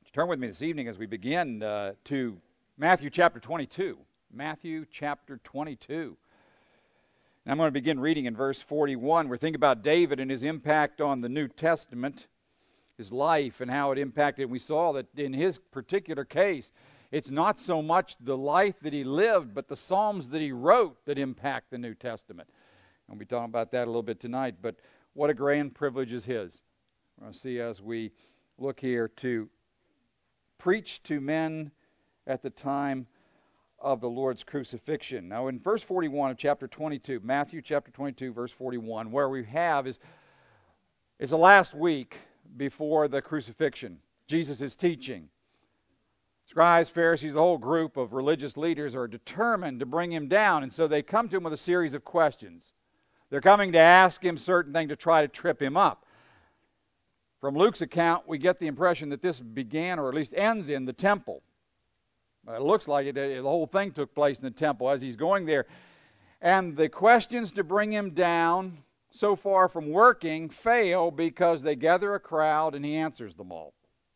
Turn with me this evening as we begin to Matthew chapter 22. Matthew chapter 22. And I'm going to begin reading in verse 41. We're thinking about David and his impact on the New Testament, his life and how it impacted. And we saw that in his particular case, it's not so much the life that he lived, but the Psalms that he wrote that impact the New Testament. And we'll be talking about that a little bit tonight. But what a grand privilege is his. We're going to see as we look here to preach to men at the time of the Lord's crucifixion. Now in verse 41 of chapter 22, Matthew chapter 22, verse 41, where we have is the last week before the crucifixion. Jesus is teaching. Scribes, Pharisees, the whole group of religious leaders are determined to bring him down, and so they come to him with a series of questions. They're coming to ask him certain things to try to trip him up. From Luke's account, we get the impression that this began, or at least ends, in the temple. It looks like it. The whole thing took place in the temple as he's going there. And the questions to bring him down, so far from working, fail because they gather a crowd and he answers them all.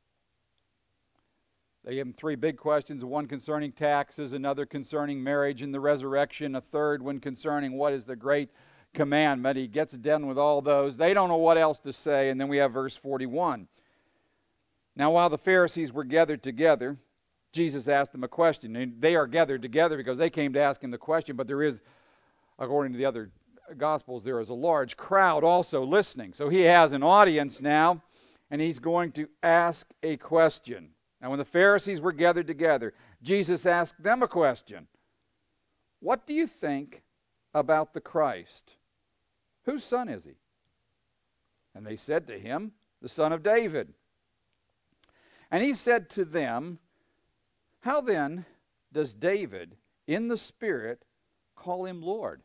They give him three big questions, one concerning taxes, another concerning marriage and the resurrection, a third one concerning what is the great commandment. He gets done with all those. They don't know what else to say, and then we have verse 41. Now while the Pharisees were gathered together, Jesus asked them a question. And they are gathered together because they came to ask him the question, but there is, according to the other Gospels, there is a large crowd also listening. So he has an audience now, and he's going to ask a question. Now when the Pharisees were gathered together, Jesus asked them a question. What do you think about the Christ? Whose son is he? And they said to him, the son of David. And he said to them, how then does David in the Spirit call him Lord?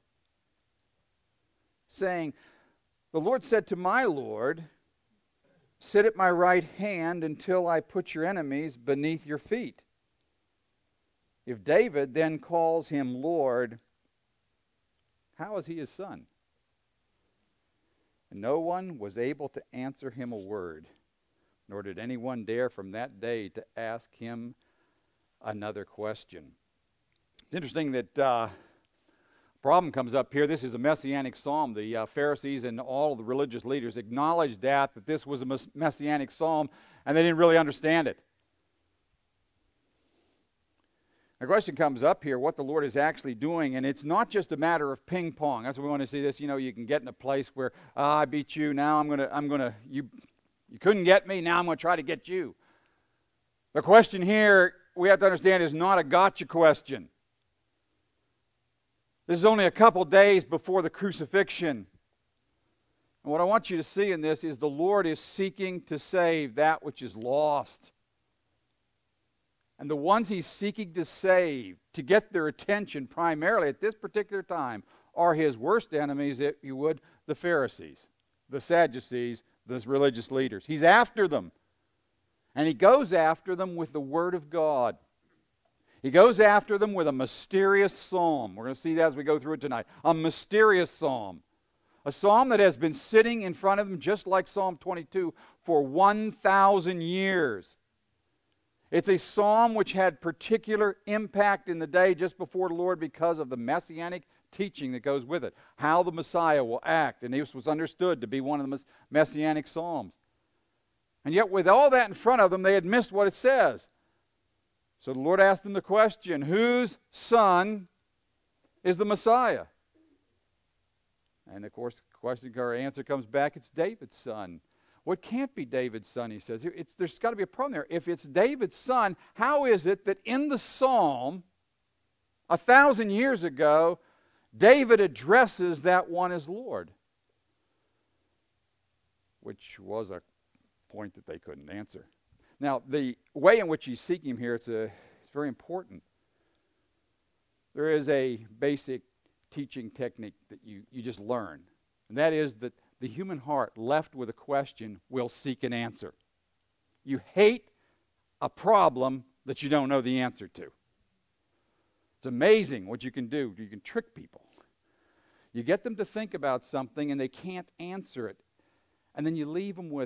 Saying, the Lord said to my Lord, sit at my right hand until I put your enemies beneath your feet. If David then calls him Lord, how is he his son? And no one was able to answer him a word, nor did anyone dare from that day to ask him another question. It's interesting that problem comes up here. This is a messianic psalm. The Pharisees and all the religious leaders acknowledged that this was a messianic psalm, and they didn't really understand it. The question comes up here, what the Lord is actually doing, and it's not just a matter of ping pong. That's what we want to see this. You know, you can get in a place where, I beat you, now you couldn't get me, now I'm going to try to get you. The question here, we have to understand, is not a gotcha question. This is only a couple days before the crucifixion. And what I want you to see in this is the Lord is seeking to save that which is lost. And the ones he's seeking to save, to get their attention primarily at this particular time, are his worst enemies, if you would, the Pharisees, the Sadducees, the religious leaders. He's after them. And he goes after them with the Word of God. He goes after them with a mysterious psalm. We're going to see that as we go through it tonight. A mysterious psalm. A psalm that has been sitting in front of them, just like Psalm 22, for 1,000 years. It's a psalm which had particular impact in the day just before the Lord because of the messianic teaching that goes with it. How the Messiah will act. And this was understood to be one of the messianic psalms. And yet with all that in front of them, they had missed what it says. So the Lord asked them the question, whose son is the Messiah? And of course, the question or answer comes back, it's David's son. Well, it can't be David's son, he says. There's got to be a problem there. If it's David's son, how is it that in the psalm, 1,000 years ago, David addresses that one as Lord? Which was a point that they couldn't answer. Now, the way in which he's seeking him here, it's very important. There is a basic teaching technique that you just learn, and that is that the human heart, left with a question, will seek an answer. You hate a problem that you don't know the answer to. It's amazing what you can do. You can trick people. You get them to think about something and they can't answer it. And then you leave them with it.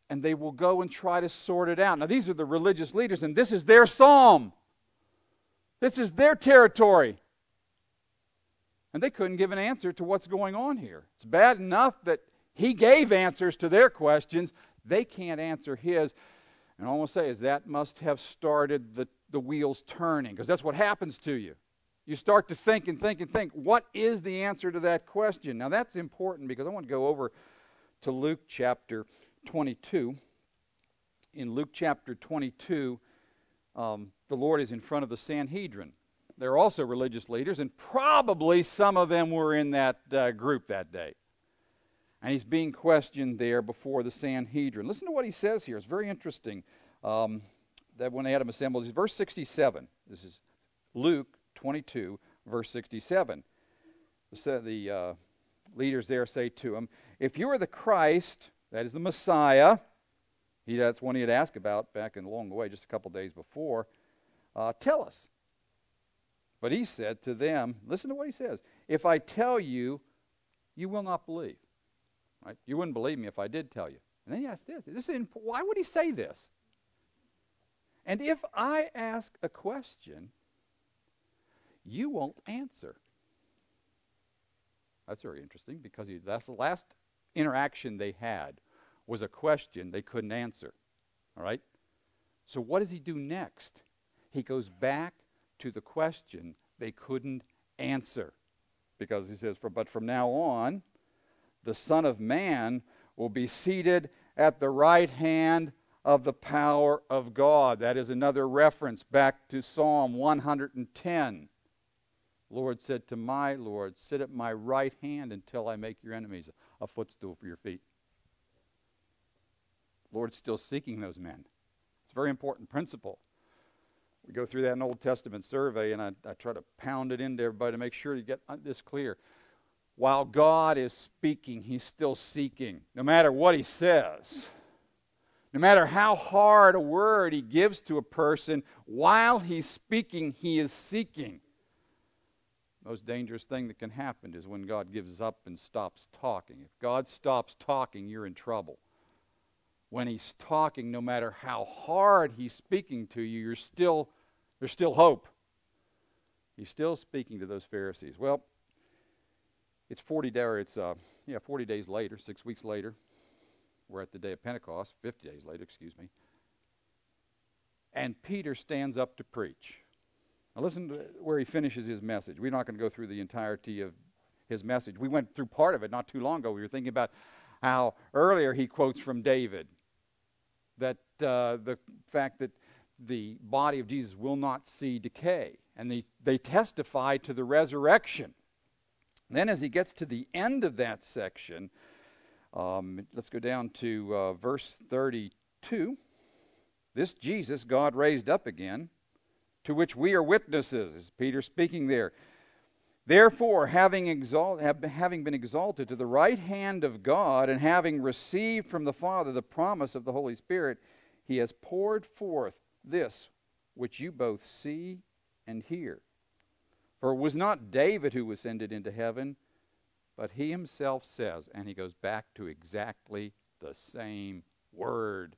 and they will go and try to sort it out. Now, these are the religious leaders, and this is their psalm. This is their territory. And they couldn't give an answer to what's going on here. It's bad enough that he gave answers to their questions. They can't answer his. And all I want to say is that must have started the wheels turning, because that's what happens to you. You start to think and think and think, what is the answer to that question? Now that's important, because I want to go over to Luke chapter 22. In Luke chapter 22, the Lord is in front of the Sanhedrin. They're also religious leaders, and probably some of them were in that group that day. And he's being questioned there before the Sanhedrin. Listen to what he says here. It's very interesting that when they had him assembled. Verse 67. This is Luke 22, verse 67. The leaders there say to him, if you are the Christ, that is the Messiah, that's one he had asked about back along the way just a couple days before, tell us. But he said to them, listen to what he says, if I tell you, you will not believe. Right? You wouldn't believe me if I did tell you. And then he asks this why would he say this? And if I ask a question, you won't answer. That's very interesting, because that's the last interaction they had was a question they couldn't answer. All right? So what does he do next? He goes back to the question they couldn't answer. Because he says, but from now on, the Son of Man will be seated at the right hand of the power of God. That is another reference back to Psalm 110. Lord said to my Lord, sit at my right hand until I make your enemies a footstool for your feet. The Lord's still seeking those men. It's a very important principle. We go through that in Old Testament survey, and I try to pound it into everybody to make sure you get this clear. While God is speaking, he's still seeking. No matter what he says, no matter how hard a word he gives to a person, while he's speaking, he is seeking. The most dangerous thing that can happen is when God gives up and stops talking. If God stops talking, you're in trouble. When he's talking, no matter how hard he's speaking to you, there's still hope. He's still speaking to those Pharisees. Well, it's 40 days later, 6 weeks later. We're at the day of Pentecost, 50 days later, excuse me. And Peter stands up to preach. Now listen to where he finishes his message. We're not going to go through the entirety of his message. We went through part of it not too long ago. We were thinking about how earlier he quotes from David, that the fact that the body of Jesus will not see decay. And they testify to the resurrection. Then as he gets to the end of that section, let's go down to verse 32. This Jesus God raised up again, to which we are witnesses, is Peter speaking there. Therefore, having been exalted to the right hand of God, and having received from the Father the promise of the Holy Spirit, he has poured forth this which you both see and hear. For it was not David who ascended into heaven, but he himself says, and he goes back to exactly the same word.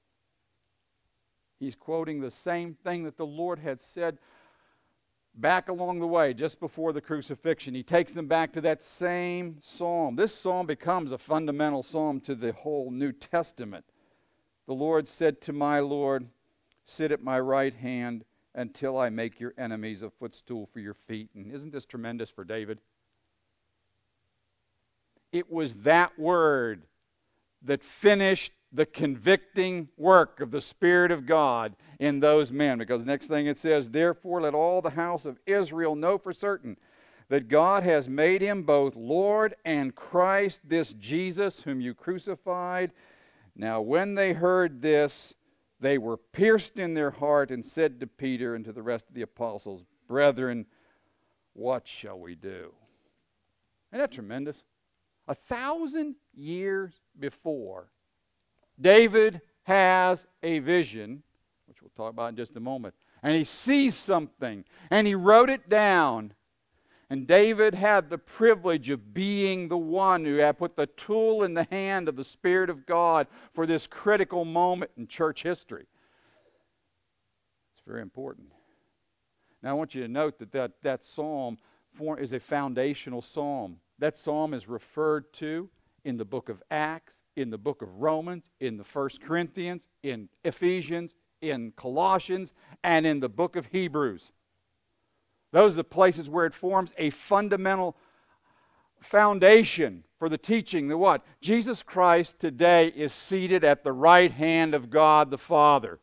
He's quoting the same thing that the Lord had said back along the way, just before the crucifixion. He takes them back to that same psalm. This psalm becomes a fundamental psalm to the whole New Testament. The Lord said to my Lord, sit at my right hand until I make your enemies a footstool for your feet. And isn't this tremendous for David? It was that word that finished the convicting work of the Spirit of God in those men. Because the next thing it says, therefore let all the house of Israel know for certain that God has made him both Lord and Christ, this Jesus whom you crucified. Now when they heard this, they were pierced in their heart and said to Peter and to the rest of the apostles, brethren, what shall we do? Isn't that tremendous? 1,000 years before, David has a vision, which we'll talk about in just a moment, and he sees something, and he wrote it down. And David had the privilege of being the one who had put the tool in the hand of the Spirit of God for this critical moment in church history. It's very important. Now I want you to note that psalm is a foundational psalm. That psalm is referred to in the book of Acts, in the book of Romans, in the 1 Corinthians, in Ephesians, in Colossians, and in the book of Hebrews. Those are the places where it forms a fundamental foundation for the teaching that what? Jesus Christ today is seated at the right hand of God the Father.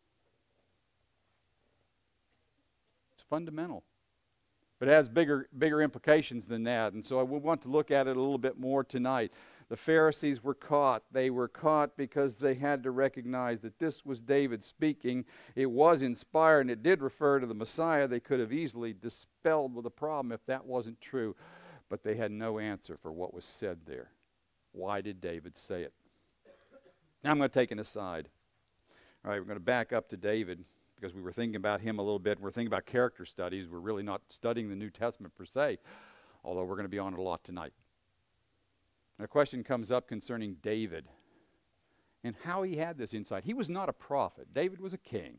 It's fundamental. But it has bigger implications than that. And so we want to look at it a little bit more tonight. The Pharisees were caught. They were caught because they had to recognize that this was David speaking. It was inspired, and it did refer to the Messiah. They could have easily dispelled with the problem if that wasn't true. But they had no answer for what was said there. Why did David say it? Now I'm going to take an aside. All right, we're going to back up to David because we were thinking about him a little bit. We're thinking about character studies. We're really not studying the New Testament per se, although we're going to be on it a lot tonight. And a question comes up concerning David and how he had this insight. He was not a prophet. David was a king.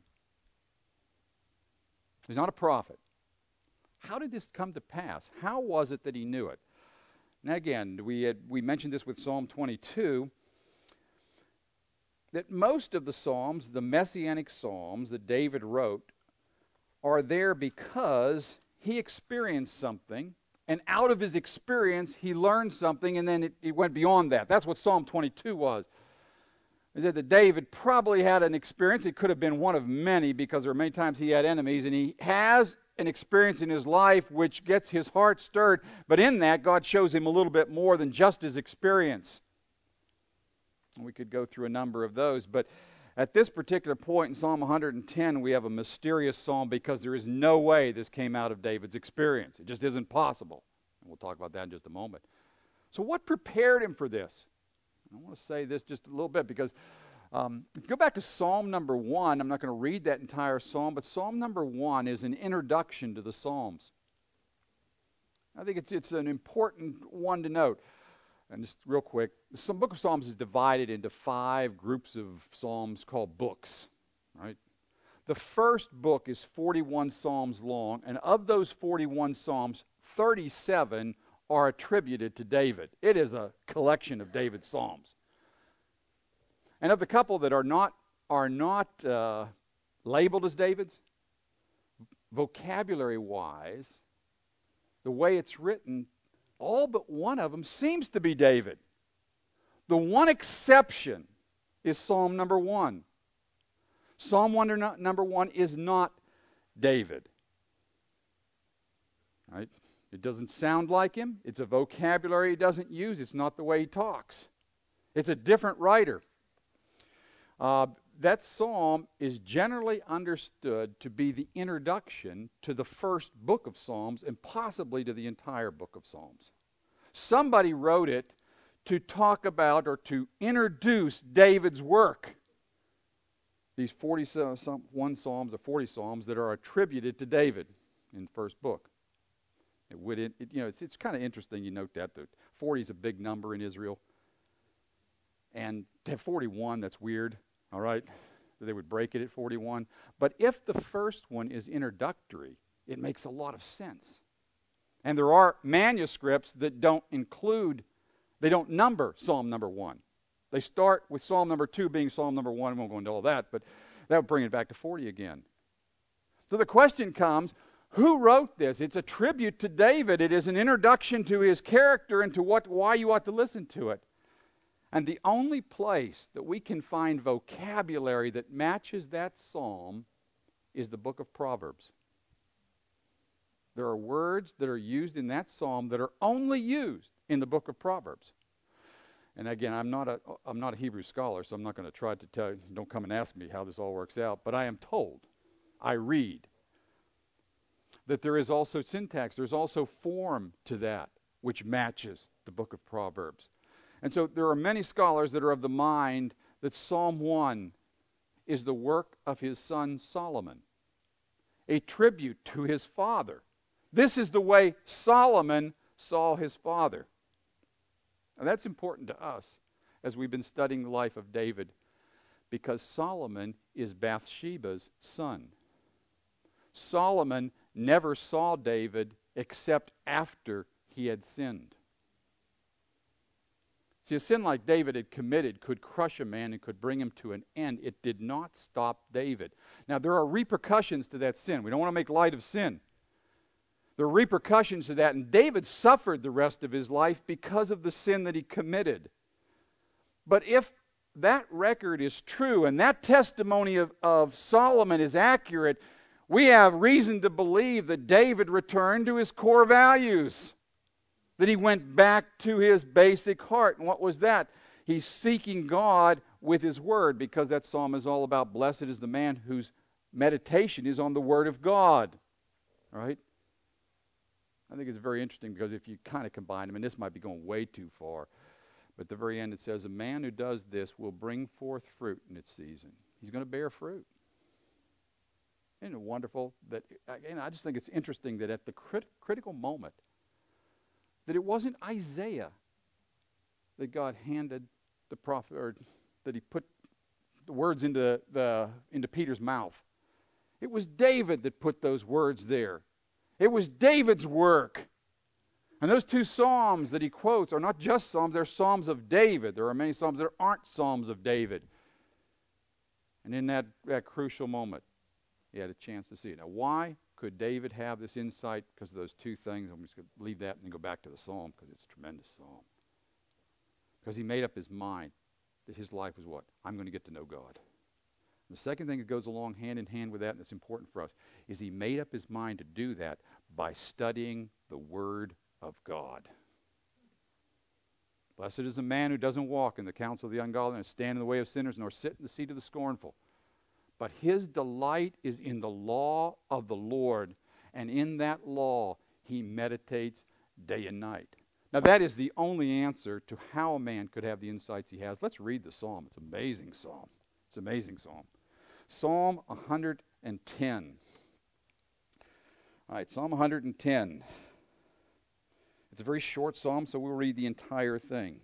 He's not a prophet. How did this come to pass? How was it that he knew it? Now again, we mentioned this with Psalm 22, that most of the Psalms, the Messianic Psalms that David wrote, are there because he experienced something, and out of his experience, he learned something, and then it went beyond that. That's what Psalm 22 was. It said that David probably had an experience. It could have been one of many because there are many times he had enemies, and he has an experience in his life which gets his heart stirred. But in that, God shows him a little bit more than just his experience. We could go through a number of those, but at this particular point in Psalm 110, we have a mysterious psalm because there is no way this came out of David's experience. It just isn't possible. And we'll talk about that in just a moment. So what prepared him for this? I want to say this just a little bit because if you go back to Psalm number 1, I'm not going to read that entire psalm, but Psalm number 1 is an introduction to the Psalms. I think it's an important one to note. And just real quick, the book of Psalms is divided into 5 groups of psalms called books, right? The first book is 41 psalms long, and of those 41 psalms, 37 are attributed to David. It is a collection of David's psalms. And of the couple that are not labeled as David's, vocabulary-wise, the way it's written, all but one of them seems to be David. The one exception is Psalm number 1. Psalm number 1 is not David. Right? It doesn't sound like him. It's a vocabulary he doesn't use. It's not the way he talks. It's a different writer. That psalm is generally understood to be the introduction to the first book of Psalms and possibly to the entire book of Psalms. Somebody wrote it to talk about or to introduce David's work. These 41 psalms or 40 psalms that are attributed to David in the first book. It's kind of interesting you note that 40 is a big number in Israel. And to have 41, that's weird. All right, they would break it at 41. But if the first one is introductory, it makes a lot of sense. And there are manuscripts that don't number Psalm number 1. They start with Psalm number 2 being Psalm number 1. We won't go into all that, but that would bring it back to 40 again. So the question comes, who wrote this? It's a tribute to David. It is an introduction to his character and to why you ought to listen to it. And the only place that we can find vocabulary that matches that psalm is the book of Proverbs. There are words that are used in that psalm that are only used in the book of Proverbs. And again, I'm not a Hebrew scholar, so I'm not going to try to tell you, don't come and ask me how this all works out, but I am told, I read, that there is also syntax, there's also form to that which matches the book of Proverbs. And so there are many scholars that are of the mind that Psalm 1 is the work of his son Solomon, a tribute to his father. This is the way Solomon saw his father. And that's important to us as we've been studying the life of David, because Solomon is Bathsheba's son. Solomon never saw David except after he had sinned. See, a sin like David had committed could crush a man and could bring him to an end. It did not stop David. Now, there are repercussions to that sin. We don't want to make light of sin. There are repercussions to that, and David suffered the rest of his life because of the sin that he committed. But if that record is true and that testimony of Solomon is accurate, we have reason to believe that David returned to his core values, that he went back to his basic heart. And what was that? He's seeking God with his word, because that psalm is all about blessed is the man whose meditation is on the word of God. Right? I think it's very interesting, because if you kind of combine them, and this might be going way too far, but at the very end it says, a man who does this will bring forth fruit in its season. He's going to bear fruit. Isn't it wonderful that, again, I just think it's interesting that at the critical moment, that it wasn't Isaiah that God handed the prophet, or that he put the words into Peter's mouth. It was David that put those words there. It was David's work. And those two psalms that he quotes are not just psalms, they're psalms of David. There are many psalms that aren't psalms of David. And in that crucial moment, he had a chance to see it. Now, why could David have this insight? Because of those two things. I'm just going to leave that and then go back to the psalm, because it's a tremendous psalm. Because he made up his mind that his life was what? I'm going to get to know God. The second thing that goes along hand in hand with that, and that's important for us, is he made up his mind to do that by studying the Word of God. Blessed is the man who doesn't walk in the counsel of the ungodly, nor stand in the way of sinners, nor sit in the seat of the scornful. But his delight is in the law of the Lord, and in that law he meditates day and night. Now, that is the only answer to how a man could have the insights he has. Let's read the psalm. It's an amazing psalm. It's an amazing psalm. Psalm 110. All right, Psalm 110. It's a very short psalm, so we'll read the entire thing.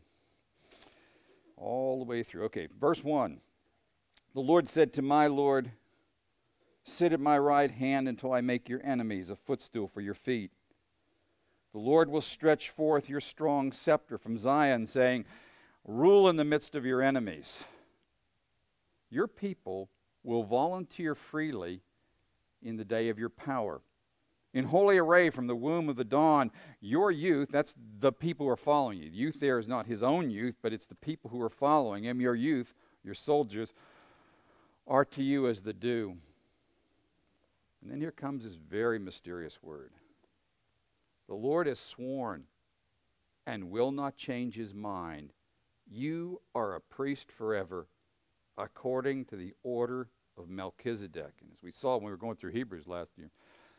All the way through. Okay, verse 1. The Lord said to my Lord, sit at my right hand until I make your enemies a footstool for your feet. The Lord will stretch forth your strong scepter from Zion, saying, rule in the midst of your enemies. Your people will volunteer freely in the day of your power. In holy array from the womb of the dawn, your youth, that's the people who are following you. Youth there is not his own youth, but it's the people who are following him. Your youth, your soldiers, are to you as the dew. And then here comes this very mysterious word. The Lord has sworn and will not change his mind. You are a priest forever, according to the order of Melchizedek. And as we saw when we were going through Hebrews last year,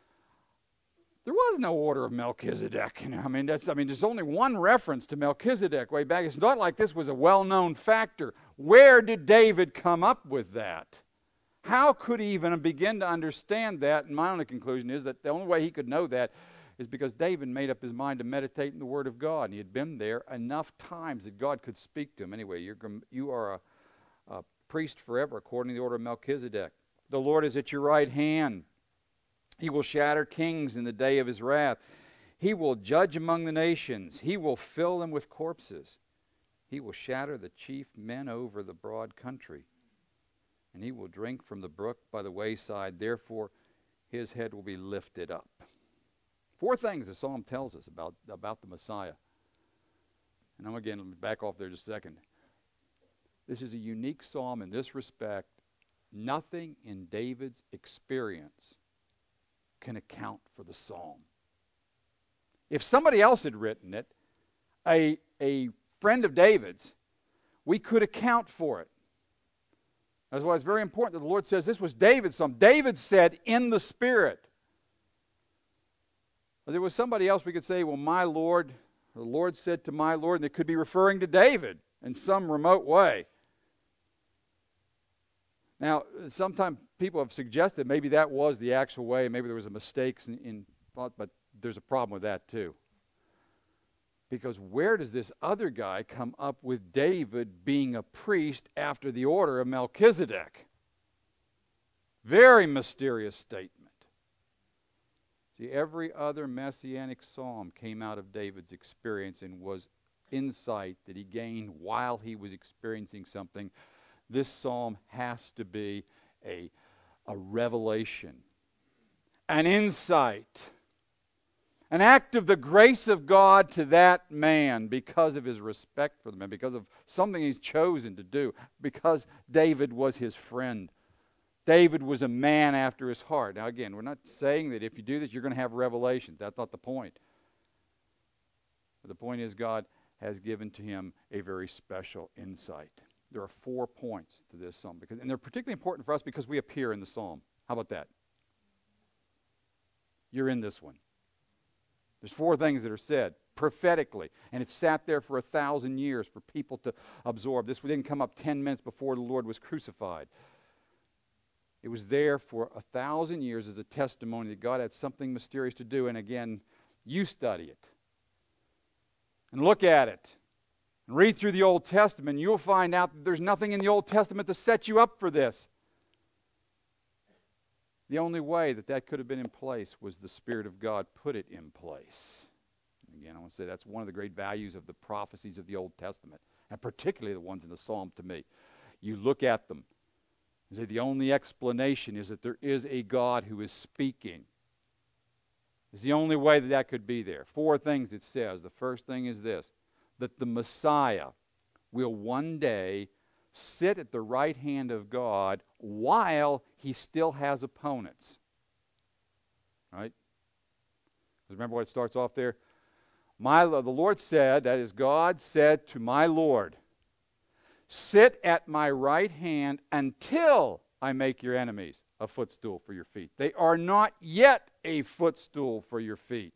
there was no order of Melchizedek. There's only one reference to Melchizedek way back. It's not like this was a well-known factor. Where did David come up with that? How could he even begin to understand that? And my only conclusion is that the only way he could know that is because David made up his mind to meditate in the Word of God. And he had been there enough times that God could speak to him. Anyway, you are a priest forever, according to the order of Melchizedek. The Lord is at your right hand. He will shatter kings in the day of his wrath. He will judge among the nations. He will fill them with corpses. He will shatter the chief men over the broad country. And he will drink from the brook by the wayside. Therefore, his head will be lifted up. 4 things the psalm tells us about the Messiah. And I'm again back off there just a second. This is a unique psalm in this respect. Nothing in David's experience can account for the psalm. If somebody else had written it, a friend of David's, we could account for it. That's why it's very important that the Lord says this was David's psalm. David said, in the Spirit. If there was somebody else, we could say, well, my Lord, the Lord said to my Lord, and it could be referring to David in some remote way. Now, sometimes people have suggested maybe that was the actual way, maybe there was a mistake in thought, but there's a problem with that too. Because where does this other guy come up with David being a priest after the order of Melchizedek? Very mysterious statement. See, every other messianic psalm came out of David's experience and was insight that he gained while he was experiencing something. This psalm has to be a revelation, an insight, an act of the grace of God to that man because of his respect for the man, because of something he's chosen to do, because David was his friend. David was a man after his heart. Now again, we're not saying that if you do this, you're going to have revelations. That's not the point. But the point is God has given to him a very special insight. There are 4 points to this psalm, and they're particularly important for us because we appear in the psalm. How about that? You're in this one. There's 4 things that are said prophetically, and it sat there for 1,000 years for people to absorb. This didn't come up 10 minutes before the Lord was crucified. It was there for 1,000 years as a testimony that God had something mysterious to do. And again, you study it and look at it and read through the Old Testament. You'll find out that there's nothing in the Old Testament to set you up for this. The only way that that could have been in place was the Spirit of God put it in place. And again, I want to say that's one of the great values of the prophecies of the Old Testament, and particularly the ones in the Psalm to me. You look at them. Say the only explanation is that there is a God who is speaking. It's the only way that that could be there. 4 things it says. The first thing is this, that the Messiah will one day sit at the right hand of God while he still has opponents. Right? Remember what it starts off there? The Lord said, that is, God said to my Lord, sit at my right hand until I make your enemies a footstool for your feet. They are not yet a footstool for your feet.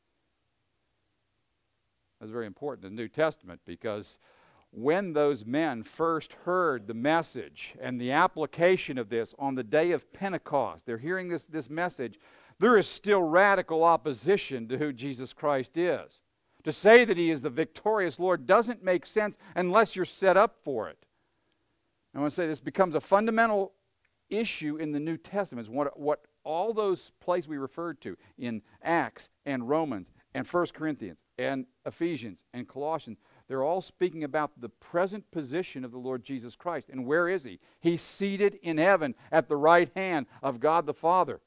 That's very important in the New Testament, because when those men first heard the message and the application of this on the day of Pentecost, they're hearing this message, there is still radical opposition to who Jesus Christ is. To say that he is the victorious Lord doesn't make sense unless you're set up for it. I want to say this becomes a fundamental issue in the New Testament. What all those places we referred to in Acts and Romans and 1 Corinthians and Ephesians and Colossians, they're all speaking about the present position of the Lord Jesus Christ. And where is he? He's seated in heaven at the right hand of God the Father.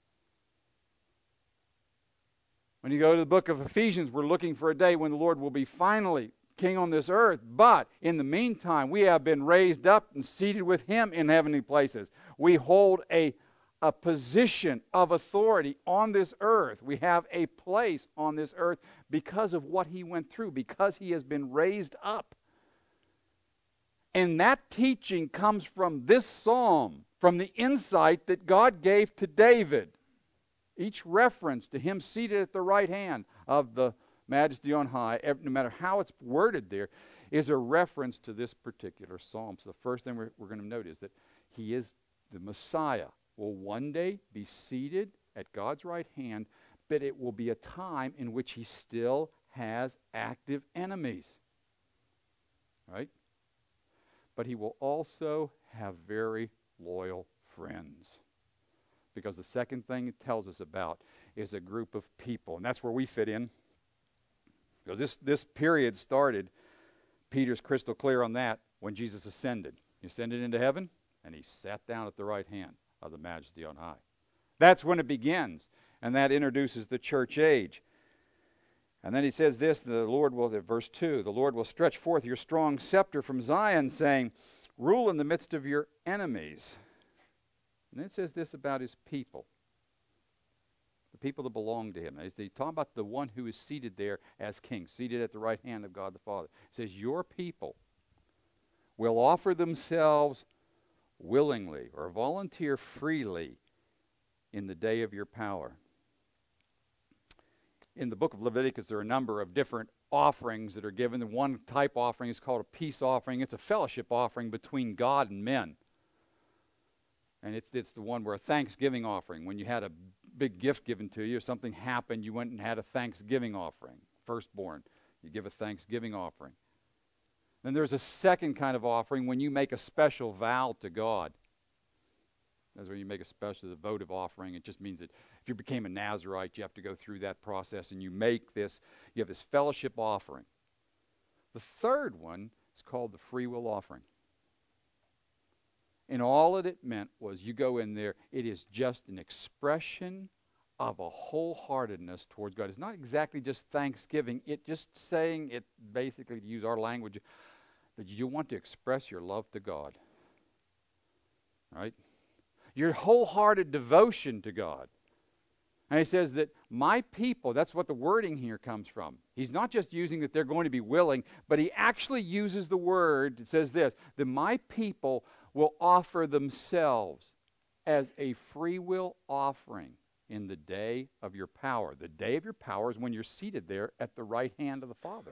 When you go to the book of Ephesians, we're looking for a day when the Lord will be finally king on this earth. But in the meantime, we have been raised up and seated with him in heavenly places. We hold a position of authority on this earth. We have a place on this earth because of what he went through, because he has been raised up. And that teaching comes from this psalm, from the insight that God gave to David. Each reference to him seated at the right hand of the Majesty on high, no matter how it's worded there, is a reference to this particular psalm. So the first thing we're going to note is that he is the Messiah, will one day be seated at God's right hand, but it will be a time in which he still has active enemies. Right? But he will also have very loyal friends. Because the second thing it tells us about is a group of people. And that's where we fit in. Because this period started, Peter's crystal clear on that, when Jesus ascended. He ascended into heaven, and he sat down at the right hand of the Majesty on high. That's when it begins. And that introduces the church age. And then he says this, verse 2, the Lord will stretch forth your strong scepter from Zion, saying, rule in the midst of your enemies. And then it says this about his people, the people that belong to him. He's talking about the one who is seated there as king, seated at the right hand of God the Father. It says, your people will offer themselves willingly or volunteer freely in the day of your power. In the book of Leviticus, there are a number of different offerings that are given. The one type offering is called a peace offering. It's a fellowship offering between God and men. And it's the one where a thanksgiving offering, when you had a big gift given to you, or something happened, you went and had a Thanksgiving offering. Firstborn, you give a Thanksgiving offering. Then there's a second kind of offering when you make a special vow to God. That's when you make a special votive offering. It just means that if you became a Nazirite, you have to go through that process, and you have this fellowship offering. The third one is called the free will offering. And all that it meant was you go in there, it is just an expression of a wholeheartedness towards God. It's not exactly just thanksgiving. It just saying it, basically, to use our language, that you want to express your love to God. All right? Your wholehearted devotion to God. And he says that my people, that's what the wording here comes from. He's not just using that they're going to be willing, but he actually uses the word, it says this, that my people will offer themselves as a free will offering in the day of your power. The day of your power is when you're seated there at the right hand of the Father.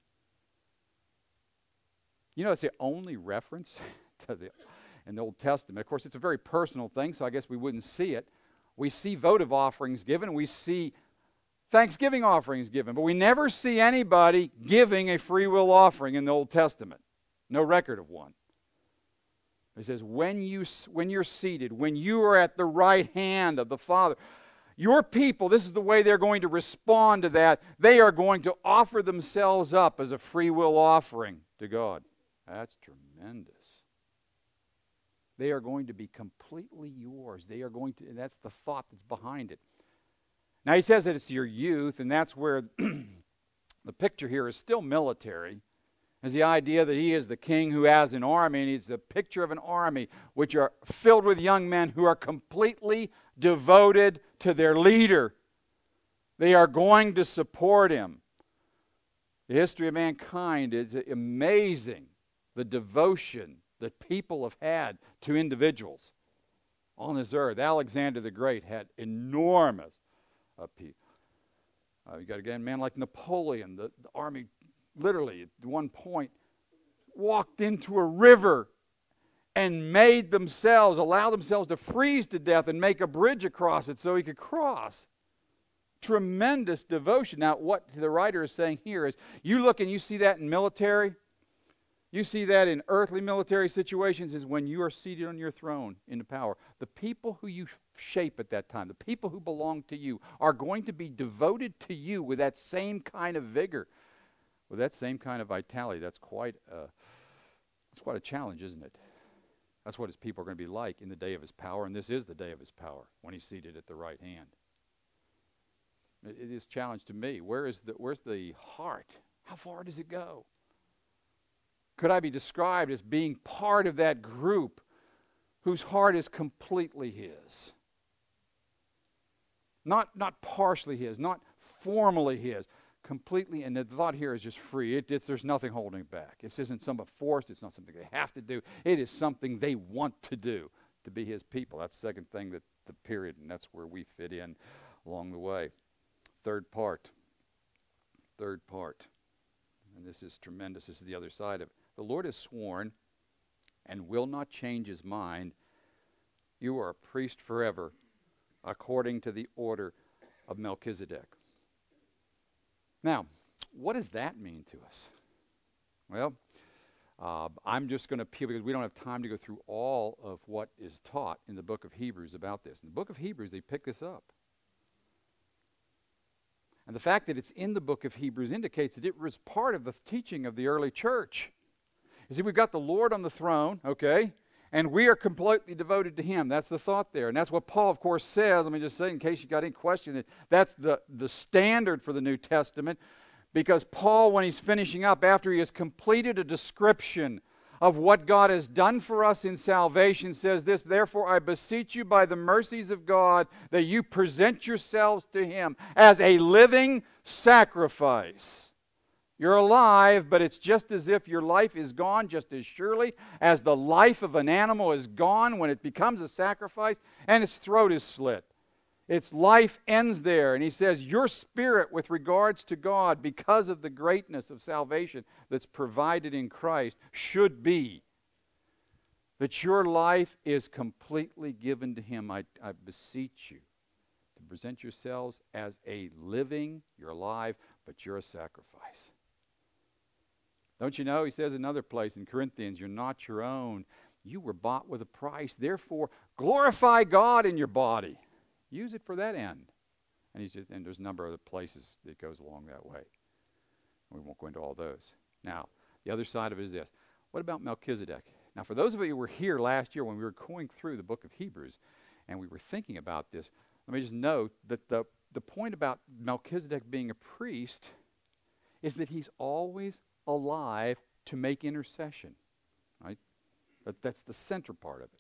You know, it's the only reference in the Old Testament. Of course, it's a very personal thing, so I guess we wouldn't see it. We see votive offerings given, we see Thanksgiving offerings given, but we never see anybody giving a free will offering in the Old Testament. No record of one. It says, when you're seated, when you are at the right hand of the Father, your people, this is the way they're going to respond to that. They are going to offer themselves up as a free will offering to God. That's tremendous. They are going to be completely yours. They are going to, and that's the thought that's behind it. Now he says that it's your youth, and that's where the picture here is still military. Is the idea that he is the king who has an army, and he's the picture of an army which are filled with young men who are completely devoted to their leader. They are going to support him. The history of mankind is amazing, the devotion that people have had to individuals on this earth. Alexander the Great had enormous people. You got a man like Napoleon, the army literally at one point walked into a river and allowed themselves to freeze to death and make a bridge across it so he could cross. Tremendous devotion. Now, what the writer is saying here is, you look and you see that in military, you see that in earthly military situations, is when you are seated on your throne in the power. The people who you shape at that time, the people who belong to you, are going to be devoted to you with that same kind of vigor, with that same kind of vitality. That's quite a challenge, isn't it? That's what his people are going to be like in the day of his power, and this is the day of his power, when he's seated at the right hand. It is a challenge to me. Where's the heart? How far does it go? Could I be described as being part of that group whose heart is completely his? Not partially his, not formally his, completely. And the thought here is just free. There's nothing holding it back. This isn't some force. It's not something they have to do. It is something they want to do, to be his people. That's the second thing, that the period, and that's where we fit in along the way. Third part. And this is tremendous. This is the other side of it. The Lord has sworn and will not change his mind. You are a priest forever, according to the order of Melchizedek. Now, what does that mean to us? Well, I'm just going to peel, because we don't have time to go through all of what is taught in the book of Hebrews about this. In the book of Hebrews, they pick this up. And the fact that it's in the book of Hebrews indicates that it was part of the teaching of the early church. You see, we've got the Lord on the throne, okay, and we are completely devoted to him. That's the thought there. And that's what Paul, of course, says. Let me just say, in case you got any question, that's the standard for the New Testament, because Paul, when he's finishing up, after he has completed a description of what God has done for us in salvation, says this: therefore I beseech you by the mercies of God that you present yourselves to him as a living sacrifice. You're alive, but it's just as if your life is gone, just as surely as the life of an animal is gone when it becomes a sacrifice and its throat is slit. Its life ends there. And he says, your spirit with regards to God, because of the greatness of salvation that's provided in Christ, should be that your life is completely given to him. I beseech you to to present yourselves as a living, you're alive, but you're a sacrifice. Don't you know, he says another place in Corinthians, you're not your own. You were bought with a price. Therefore, glorify God in your body. Use it for that end. And there's a number of other places that goes along that way. We won't go into all those. Now, the other side of it is this. What about Melchizedek? Now, for those of you who were here last year when we were going through the book of Hebrews and we were thinking about this, let me just note that the point about Melchizedek being a priest is that he's always alive to make intercession. Right? That's the center part of it.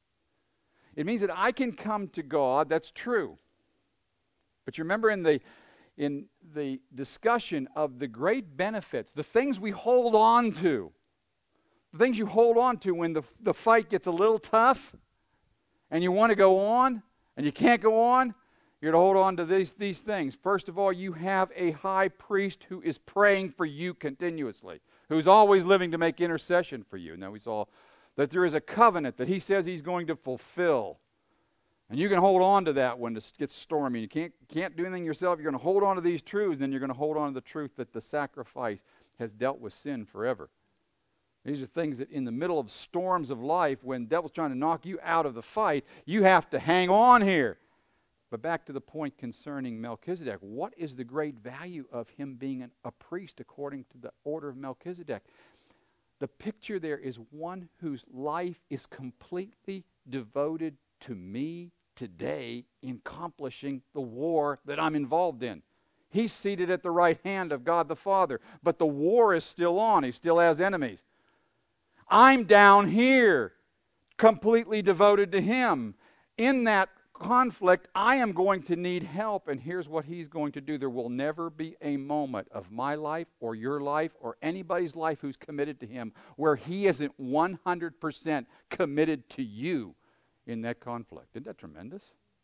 It means that I can come to God, that's true. But you remember in the discussion of the great benefits, the things we hold on to, the things you hold on to when the fight gets a little tough and you want to go on and you can't go on, you're to hold on to these things. First of all, you have a high priest who is praying for you continuously, who's always living to make intercession for you. Now we saw that there is a covenant that he says he's going to fulfill. And you can hold on to that when it gets stormy. You can't do anything yourself. You're going to hold on to these truths, and then you're going to hold on to the truth that the sacrifice has dealt with sin forever. These are things that in the middle of storms of life, when the devil's trying to knock you out of the fight, you have to hang on here. But back to the point concerning Melchizedek. What is the great value of him being a priest according to the order of Melchizedek? The picture there is one whose life is completely devoted to me today in accomplishing the war that I'm involved in. He's seated at the right hand of God the Father, but the war is still on. He still has enemies. I'm down here, completely devoted to him. In that conflict, I am going to need help, and here's what he's going to do. There will never be a moment of my life or your life or anybody's life who's committed to him where he isn't 100% committed to you in that conflict. Isn't that tremendous?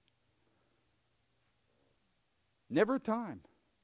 Never a time.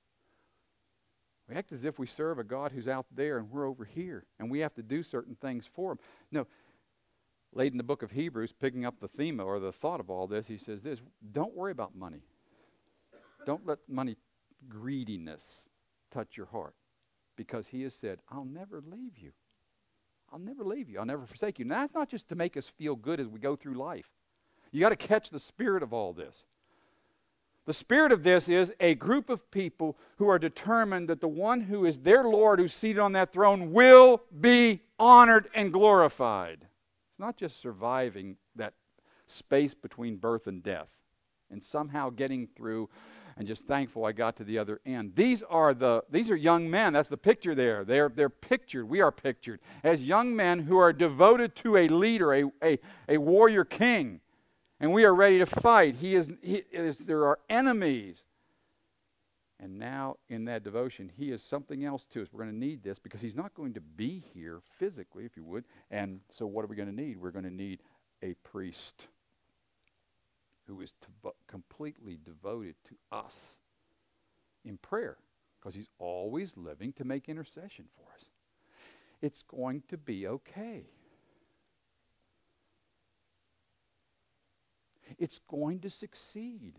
We act as if we serve a God who's out there and we're over here, and we have to do certain things for him. No. Late in the book of Hebrews, picking up the theme or the thought of all this, he says this: don't worry about money. Don't let money greediness touch your heart, because he has said, I'll never leave you. I'll never leave you. I'll never forsake you. Now, that's not just to make us feel good as we go through life. You got to catch the spirit of all this. The spirit of this is a group of people who are determined that the one who is their Lord, who's seated on that throne, will be honored and glorified. It's not just surviving that space between birth and death and somehow getting through and just thankful I got to the other end. These are young men. That's the picture there. They're pictured. We are pictured as young men who are devoted to a leader, a warrior king. And we are ready to fight. There are enemies. And now in that devotion, he is something else to us. We're going to need this because he's not going to be here physically, if you would. And so what are we going to need? We're going to need a priest who is completely devoted to us in prayer, because he's always living to make intercession for us. It's going to be okay. It's going to succeed.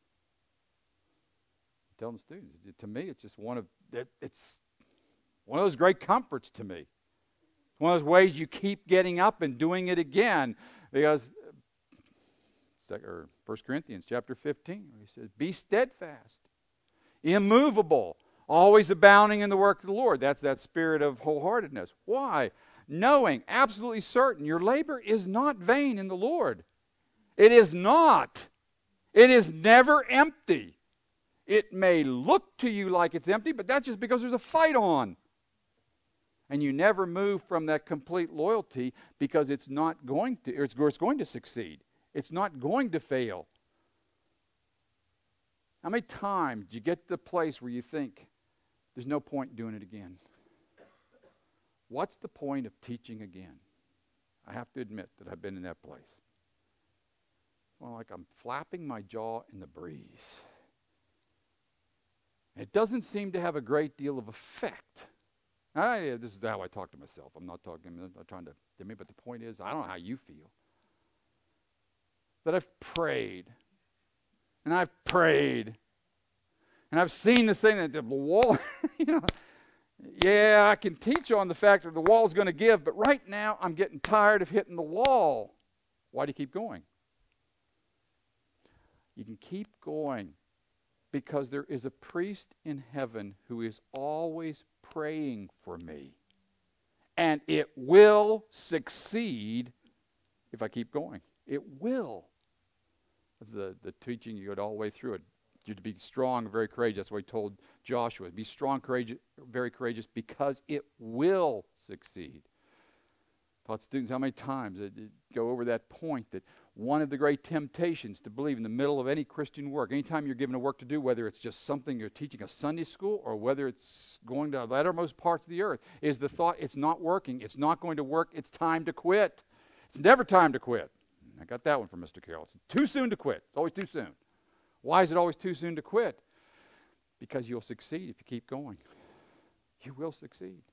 I'm telling the students, to me, it's just it's one of those great comforts to me. It's one of those ways you keep getting up and doing it again, because 1 Corinthians chapter 15, he says, be steadfast, immovable, always abounding in the work of the Lord. That's that spirit of wholeheartedness. Why? Knowing, absolutely certain, your labor is not vain in the Lord. It is not. It is never empty. It may look to you like it's empty, but that's just because there's a fight on. And you never move from that complete loyalty because it's not going to, or it's going to succeed. It's not going to fail. How many times do you get to the place where you think, there's no point in doing it again? What's the point of teaching again? I have to admit that I've been in that place. Well, like I'm flapping my jaw in the breeze. It doesn't seem to have a great deal of effect. This is how I talk to myself. I'm not trying to, but the point is, I don't know how you feel. That I've prayed, And I've prayed. And I've seen this thing that the wall, yeah, I can teach on the fact that the wall's going to give, but right now I'm getting tired of hitting the wall. Why do you keep going? You can keep going because there is a priest in heaven who is always praying for me. And it will succeed if I keep going. It will. That's the teaching. You go all the way through it. You're to be strong and very courageous. That's what he told Joshua. Be strong, courageous, very courageous, because it will succeed. Taught students how many times go over that point that one of the great temptations to believe in the middle of any Christian work, anytime you're given a work to do, whether it's just something you're teaching a Sunday school or whether it's going to the uttermost parts of the earth, is the thought it's not working, it's not going to work, it's time to quit. It's never time to quit. I got that one from Mr. Carroll. It's too soon to quit. It's always too soon. Why is it always too soon to quit? Because you'll succeed if you keep going. You will succeed.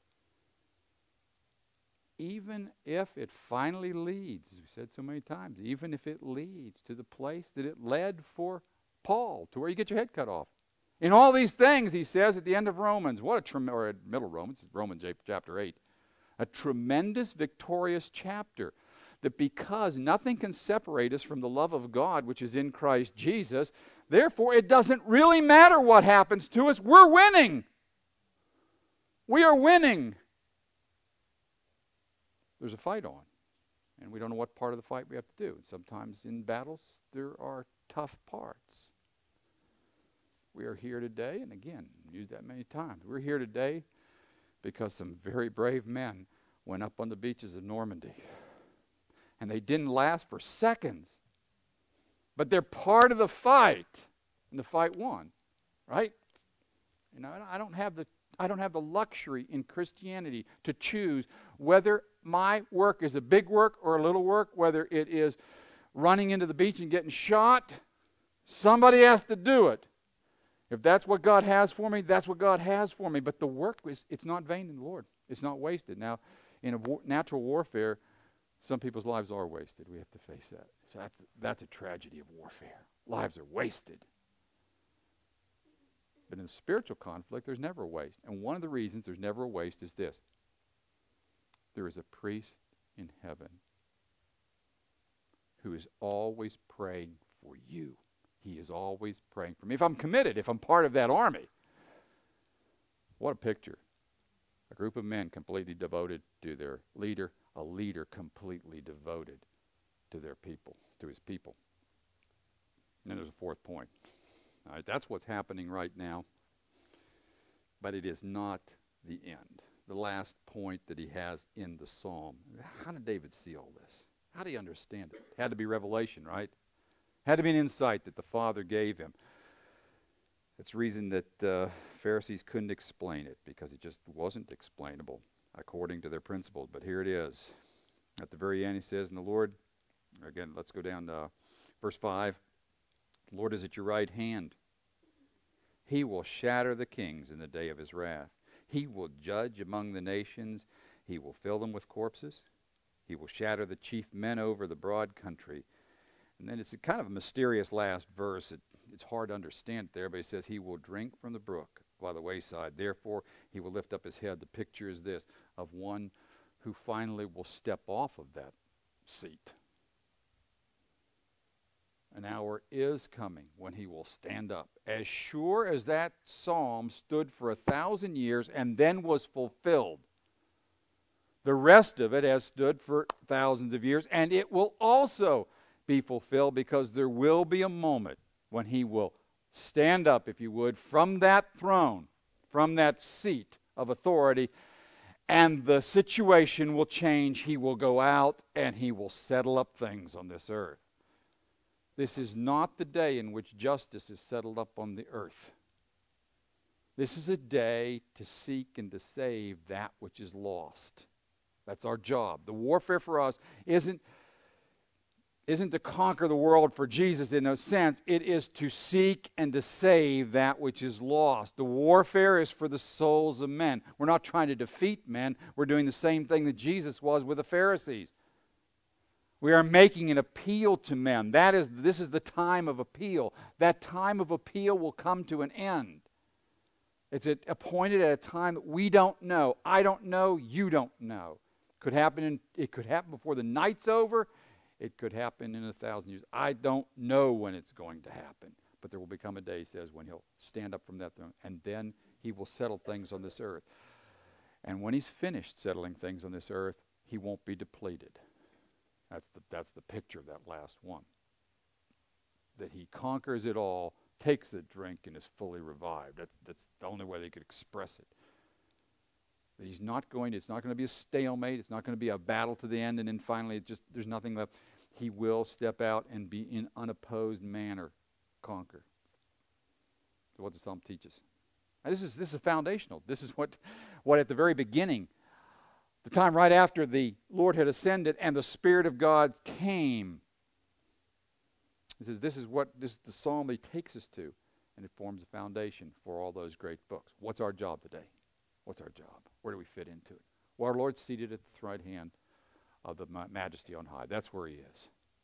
Even if it finally leads, as we said so many times, even if it leads to the place that it led for Paul, to where you get your head cut off. In all these things, he says at the end of Romans, or middle Romans, Romans chapter 8, a tremendous victorious chapter, that because nothing can separate us from the love of God, which is in Christ Jesus, therefore it doesn't really matter what happens to us. We're winning. We are winning. There's a fight on, and we don't know what part of the fight we have to do. Sometimes in battles, there are tough parts. We are here today, and again, used that many times. We're here today because some very brave men went up on the beaches of Normandy. And they didn't last for seconds. But they're part of the fight. And the fight won. Right? I don't have the luxury in Christianity to choose whether my work is a big work or a little work, whether it is running into the beach and getting shot. Somebody has to do it. If that's what God has for me, that's what God has for me. But the work, it's not vain in the Lord. It's not wasted. Now, in natural warfare, some people's lives are wasted. We have to face that. So that's a tragedy of warfare. Lives are wasted. But in spiritual conflict, there's never a waste. And one of the reasons there's never a waste is this. There is a priest in heaven who is always praying for you. He is always praying for me. If I'm committed, if I'm part of that army, what a picture. A group of men completely devoted to their leader, a leader completely devoted to their people, to his people. And then there's a fourth point. All right, that's what's happening right now. But it is not the end. The last point that he has in the psalm. How did David see all this? How did he understand it? Had to be revelation, right? Had to be an insight that the Father gave him. It's the reason that Pharisees couldn't explain it, because it just wasn't explainable according to their principles. But here it is. At the very end he says, and the Lord, again, let's go down to verse 5. The Lord is at your right hand. He will shatter the kings in the day of his wrath. He will judge among the nations. He will fill them with corpses. He will shatter the chief men over the broad country. And then it's a kind of a mysterious last verse. It's hard to understand it there, but he says, he will drink from the brook by the wayside. Therefore, he will lift up his head. The picture is this, of one who finally will step off of that seat. An hour is coming when he will stand up. As sure as that psalm stood for 1,000 years and then was fulfilled, the rest of it has stood for thousands of years, and it will also be fulfilled, because there will be a moment when he will stand up, if you would, from that throne, from that seat of authority, and the situation will change. He will go out and he will settle up things on this earth. This is not the day in which justice is settled up on the earth. This is a day to seek and to save that which is lost. That's our job. The warfare for us isn't to conquer the world for Jesus in a sense. It is to seek and to save that which is lost. The warfare is for the souls of men. We're not trying to defeat men. We're doing the same thing that Jesus was with the Pharisees. We are making an appeal to men. This is the time of appeal. That time of appeal will come to an end. It's appointed at a time that we don't know. I don't know. You don't know. It could happen before the night's over. It could happen in 1,000 years. I don't know when it's going to happen. But there will become a day, he says, when he'll stand up from that throne, and then he will settle things on this earth. And when he's finished settling things on this earth, he won't be depleted. That's the picture of that last one. That he conquers it all, takes a drink, and is fully revived. That's the only way they could express it. That it's not going to be a stalemate. It's not going to be a battle to the end, and then finally there's nothing left. He will step out and be in unopposed manner conquer. So what the psalm teaches. Now this is foundational. This is what at the very beginning, the time right after the Lord had ascended and the Spirit of God came. He says this is the psalm he takes us to, and it forms a foundation for all those great books. What's our job today? What's our job? Where do we fit into it? Well, our Lord's seated at the right hand of the Majesty on high. That's where he is.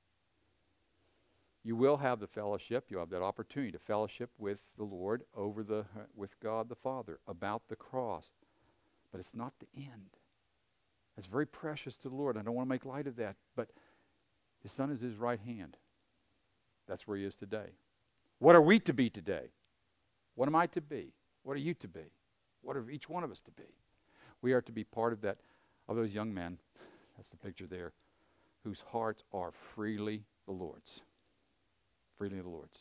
You will have the fellowship. You'll have that opportunity to fellowship with the Lord with God the Father about the cross. But it's not the end. It's very precious to the Lord. I don't want to make light of that. But his Son is his right hand. That's where he is today. What are we to be today? What am I to be? What are you to be? What are each one of us to be? We are to be part of those young men, that's the picture there, whose hearts are freely the Lord's. Freely the Lord's.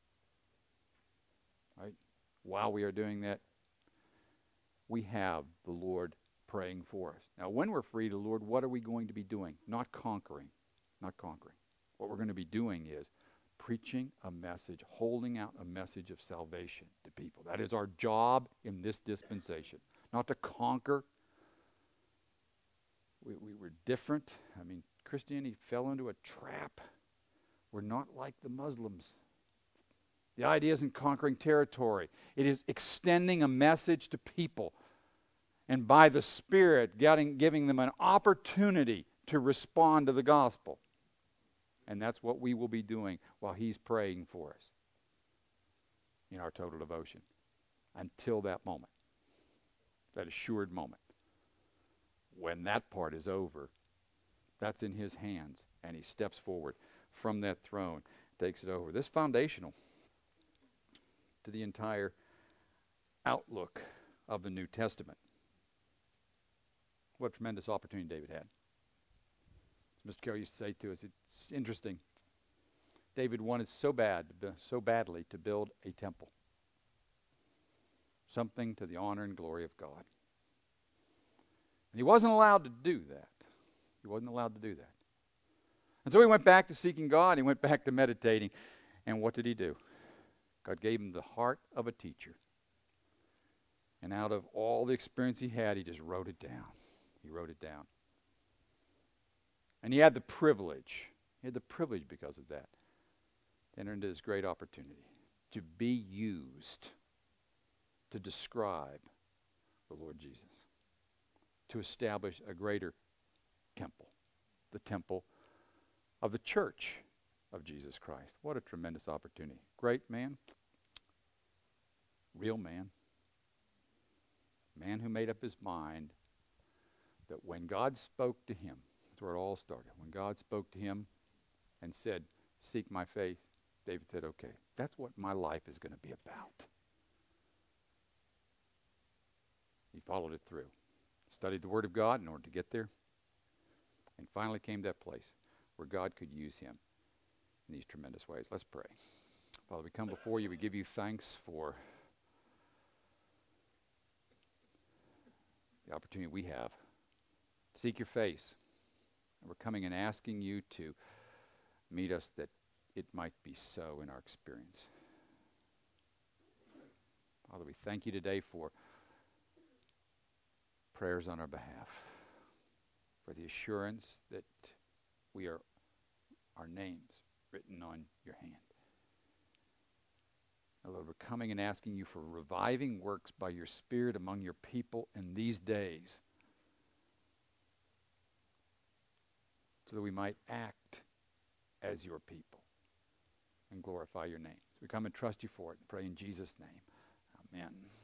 Right? While we are doing that, we have the Lord praying for us. Now, when we're free to the Lord, what are we going to be doing? Not conquering. Not conquering. What we're going to be doing is preaching a message, holding out a message of salvation to people. That is our job in this dispensation. Not to conquer. We're different. I mean, Christianity fell into a trap. We're not like the Muslims. The idea isn't conquering territory. It is extending a message to people. And by the Spirit, giving them an opportunity to respond to the gospel. And that's what we will be doing while he's praying for us in our total devotion. Until that moment. That assured moment. When that part is over, that's in his hands. And he steps forward from that throne, takes it over. This is foundational to the entire outlook of the New Testament. What a tremendous opportunity David had. As Mr. Carroll used to say to us, it's interesting. David wanted so badly to build a temple. Something to the honor and glory of God. And he wasn't allowed to do that. He wasn't allowed to do that. And so he went back to seeking God. He went back to meditating. And what did he do? God gave him the heart of a teacher. And out of all the experience he had, he just wrote it down. He wrote it down. And he had the privilege because of that, to enter into this great opportunity, to be used to describe the Lord Jesus, to establish a greater temple, the temple of the church of Jesus Christ. What a tremendous opportunity. Great man, real man who made up his mind that when God spoke to him, that's where it all started. When God spoke to him and said, "Seek my face," David said, "Okay, that's what my life is going to be about." He followed it through. Studied the Word of God in order to get there. And finally came to that place where God could use him in these tremendous ways. Let's pray. Father, we come before you. We give you thanks for the opportunity we have to seek your face. And we're coming and asking you to meet us that it might be so in our experience. Father, we thank you today for prayers on our behalf, for the assurance that our names written on your hand. Now, Lord, we're coming and asking you for reviving works by your Spirit among your people in these days, so that we might act as your people and glorify your name. We come and trust you for it and pray in Jesus' name. Amen.